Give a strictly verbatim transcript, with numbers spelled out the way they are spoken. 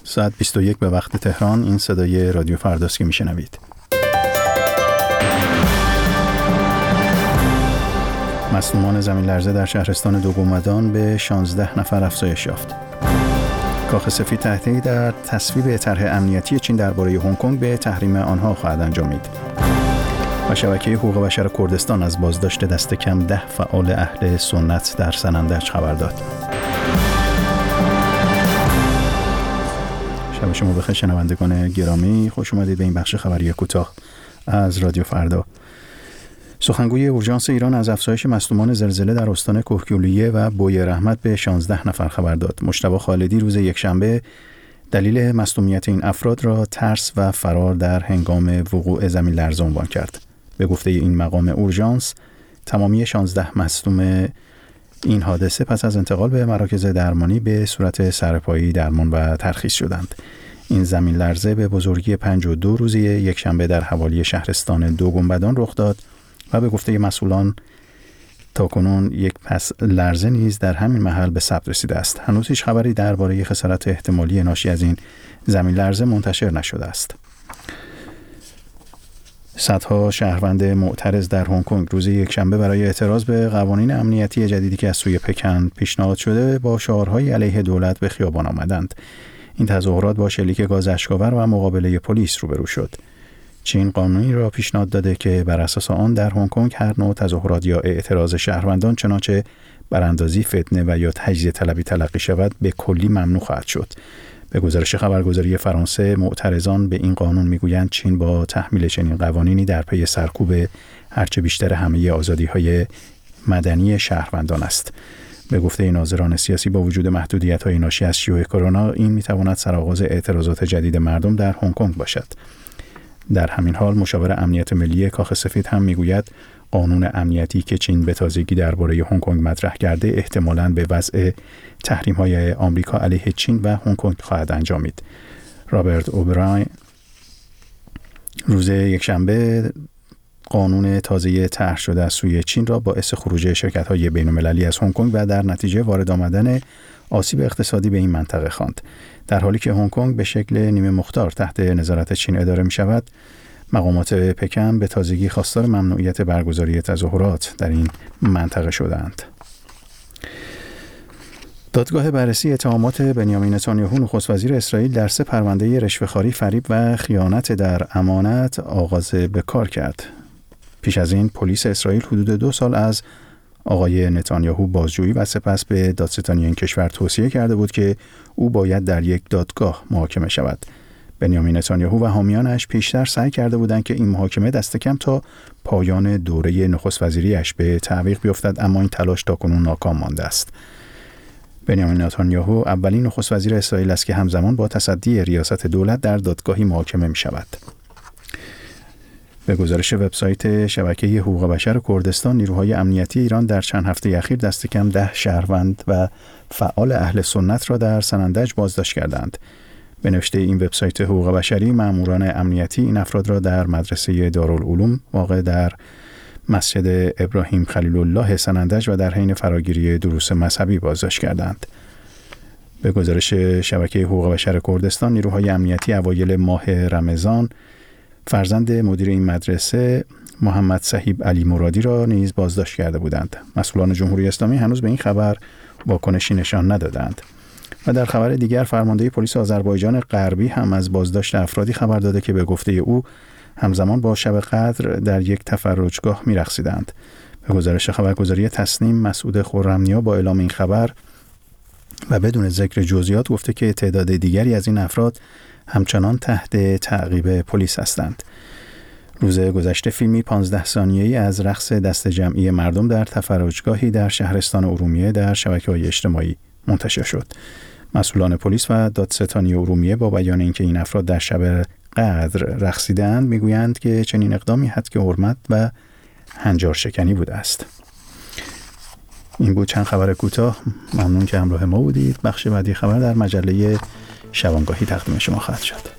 ساعت بیست و یک به وقت تهران. این صدای رادیو فرداست که میشنوید. مصدومان زمین لرزه در شهرستان دوگمدان به شانزده نفر افزایش یافت. کاخ سفید تهدید در تصویب طرح امنیتی چین درباره هنگ کنگ به تحریم آنها خواهد انجامید. و شبکه حقوق بشر کردستان از بازداشت دست کم ده فعال اهل سنت در سنندج خبر داد. شب شما بخیر شنوندگان گرامی، خوش اومدید به این بخش خبری کوتاه از رادیو فردا. سخنگوی اورژانس ایران از افزایش مصدومان زلزله در استان کهگیلویه و بوی رحمت به شانزده نفر خبر داد. مجتبی خالدی روز یکشنبه دلیل مصدومیت این افراد را ترس و فرار در هنگام وقوع زمین لرزه عنوان کرد. به گفته این مقام اورژانس، تمامی شانزده مصدوم این حادثه پس از انتقال به مراکز درمانی به صورت سرپایی درمان و ترخیص شدند. این زمین لرزه به بزرگی پنج و دو روزی یکشنبه در حوالی شهرستان دوگمدان رخ داد و به گفته مسئولان تاکنون یک پس لرزه نیز در همین محل به ثبت رسیده است. هنوز هیچ خبری درباره خسارت احتمالی ناشی از این زمین لرزه منتشر نشده است. صدها شهروند معترض در هنگ کنگ روز یکشنبه برای اعتراض به قوانین امنیتی جدیدی که از سوی پکن پیشنهاد شده با شعارهای علیه دولت به خیابان آمدند. این تظاهرات با شلیک گاز اشک‌آور و مقابله پلیس روبرو شد. چین قانونی را پیشنهاد داده که بر اساس آن در هنگ کنگ هر نوع تظاهرات یا اعتراض شهروندان چنانچه براندازی، فتنه و یا تجزیه طلبی تلقی شود به کلی ممنوع خواهد شد. به گزارش خبرگزاری فرانسه، معترضان به این قانون میگویند چین با تحمیل چنین قوانینی در پی سرکوب هرچه بیشتر همه آزادی‌های مدنی شهروندان است. به گفته ناظران سیاسی، با وجود محدودیت‌های ناشی از شیوع کرونا، این میتواند سرآغاز اعتراضات جدید مردم در هنگ کنگ باشد. در همین حال مشاور امنیت ملی کاخ سفید هم میگوید قانون امنیتی که چین به تازگی درباره هنگ کنگ مطرح کرده احتمالاً به وضع تحریم‌های آمریکا علیه چین و هنگ کنگ خواهد انجامید. رابرت اوبراین روز یکشنبه قانون تازه طرح شده از سوی چین را باعث خروج شرکت‌های بین‌المللی از هنگ کنگ و در نتیجه وارد آمدن آسیب اقتصادی به این منطقه خواند. در حالی که هنگ کنگ به شکل نیمه مختار تحت نظارت چین اداره می شود، مقامات پکن به تازگی خواستار ممنوعیت برگزاری تظاهرات در این منطقه شدند. دادگاه بررسی اتهامات بنیامین نتانیاهو نخست وزیر اسرائیل در سه پرونده رشوه‌خواری، فریب و خیانت در امانت آغاز به کار کرد. پیش از این پلیس اسرائیل حدود دو سال از آقای نتانیاهو بازجویی و سپس به دادستانی این کشور توصیه کرده بود که او باید در یک دادگاه محاکمه شود. بنیامین نتانیاهو و حامیانش پیشتر سعی کرده بودند که این محاکمه دست کم تا پایان دوره نخست وزیریش به تعویق بیفتد، اما این تلاش تاکنون ناکام مانده است. بنیامین نتانیاهو اولین نخست وزیر اسرائیل است که همزمان با تصدی ریاست دولت در دادگاهی محاکمه می شود. به گزارش وبسایت شبکه حقوق بشر کردستان، نیروهای امنیتی ایران در چند هفته اخیر دست کم ده شهروند و فعال اهل سنت را در سنندج بازداشت کردند. به نوشته این وبسایت حقوق بشری، ماموران امنیتی این افراد را در مدرسه دارالعلوم واقع در مسجد ابراهیم خلیل الله سنندج و در حین فراگیری دروس مذهبی بازداشت کردند. به گزارش شبکه حقوق بشر کردستان، نیروهای امنیتی اوایل ماه رمضان فرزند مدیر این مدرسه محمد صهیب علی مرادی را نیز بازداشت کرده بودند. مسئولان جمهوری اسلامی هنوز به این خبر واکنشی نشان ندادند. و در خبر دیگر، فرمانده پلیس آذربایجان غربی هم از بازداشت افرادی خبر داده که به گفته او همزمان با شب قدر در یک تفرجگاه می‌رقصیدند. به گزارش خبرگزاری تسنیم، مسعود خرمنیا با اعلام این خبر و بدون ذکر جزئیات گفته که تعداد دیگری از این افراد همچنان تحت تعقیب پلیس هستند. روز گذشته فیلمی پانزده ثانیه‌ای از رقص دست جمعی مردم در تفرجگاهی در شهرستان ارومیه در شبکه‌های اجتماعی منتشر شد. مسئولان پلیس و دادستانی ارومیه با بیان اینکه این افراد در شب قدر رقصیدند میگویند که چنین اقدامی حد حرمت و هنجار شکنی بوده است. این بود چند خبر کوتاه. ممنون که همراه ما بودید. بخش بعدی خبر در مجله شبانگاهی تقدیم شما خواهد شد.